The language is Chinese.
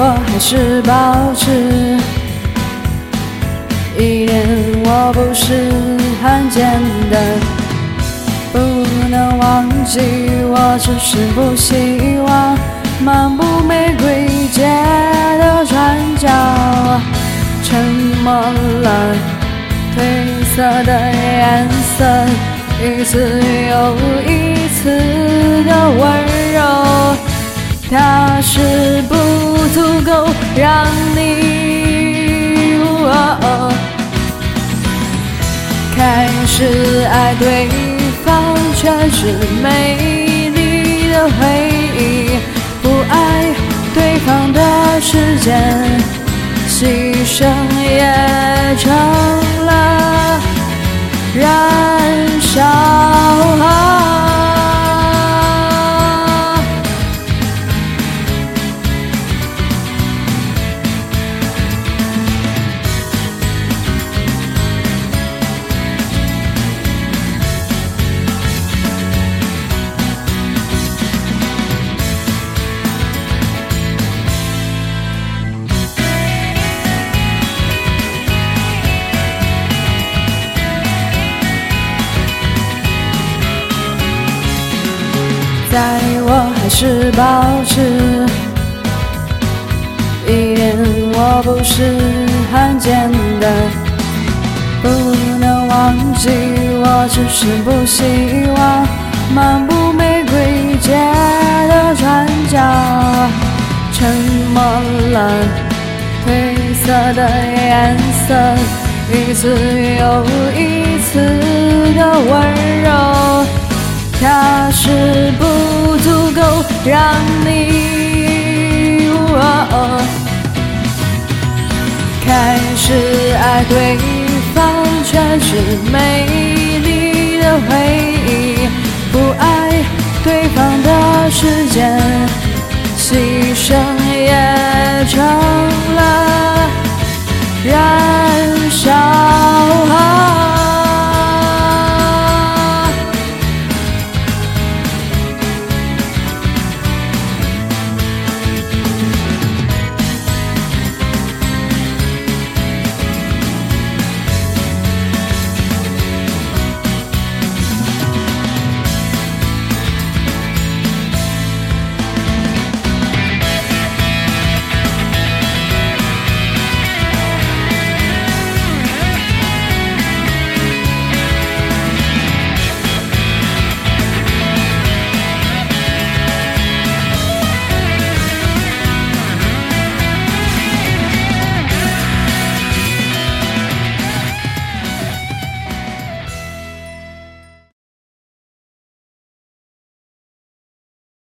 我还是保持一点我不是罕见的，不能忘记我只是不希望漫步玫瑰街的转角，沉默了褪色的颜色，一次又一次的温柔，它是不足够让你开始爱对方，却是美丽的回忆，不爱对方的时间，牺牲也成了燃烧。在我还是保持一点我不是罕见的，不能忘记我只是不希望漫步玫瑰街的转角，沉默了褪色的颜色，一次又一次的温柔，它是不足够让你开始爱对方，却是美丽的回忆，不爱对方的时间，牺牲也成了燃烧。